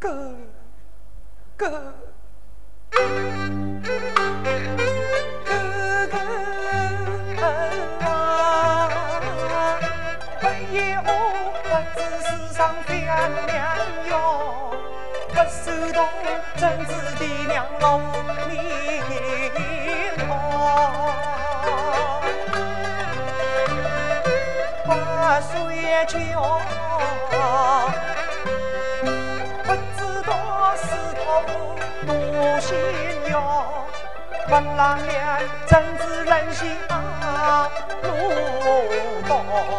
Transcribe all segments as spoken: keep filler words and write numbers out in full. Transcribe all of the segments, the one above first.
哥哥哥哥啊！本也我不知世上良良哟，不受动真子的两老面哦。八岁酒，不知道是头多心哟。本来面真是人心啊，路多。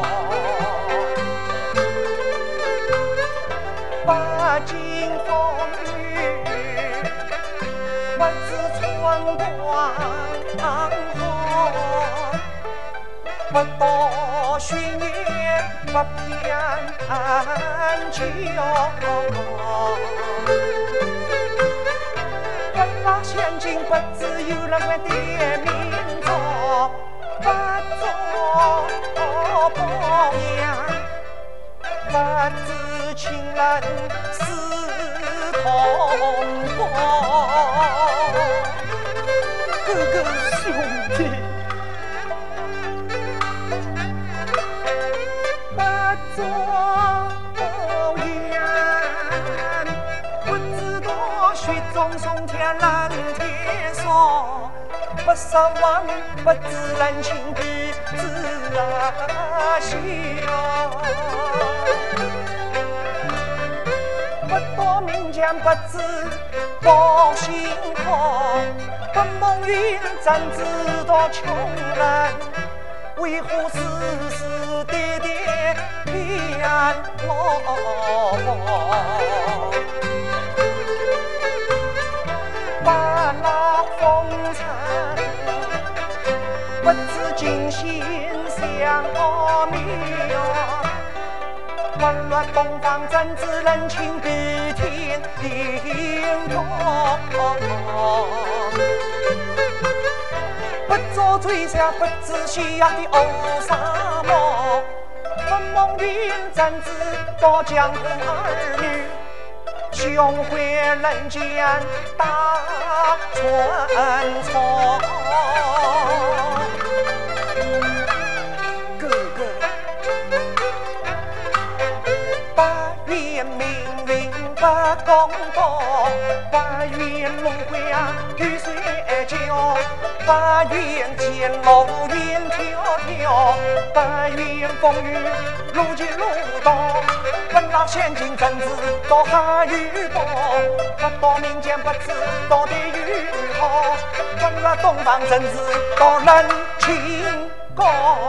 八经风雨，不知春光堂后。不到巡夜不偏酒，本来现今不知有人会点名做，不做榜样，不知情人是同胞。哥哥兄弟。做言，不知道雪中送天蓝天说，不失望不知人情彼此啊笑，不到民间不知报辛苦，不梦云怎知道穷人为何世世代代偏我？八拉风尘，不知今心向何妙？混乱东方怎知人情比天灵通？不做最下不知西洋的欧沙漠，分梦云怎知道江湖儿女，雄会人间大传说。哥哥，八月命运不公道，八月轮回啊雨水浇。八月见路云迢迢，八月风雨路急路多。本来现今怎知道海与波，不到民间不知道地狱好。本来东方怎知道人情高。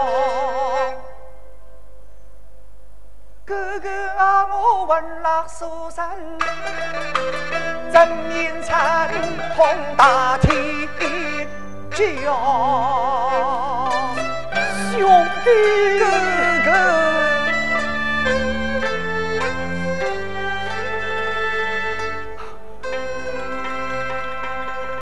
哥哥啊，我闻了书生，真言参通大天。兄弟。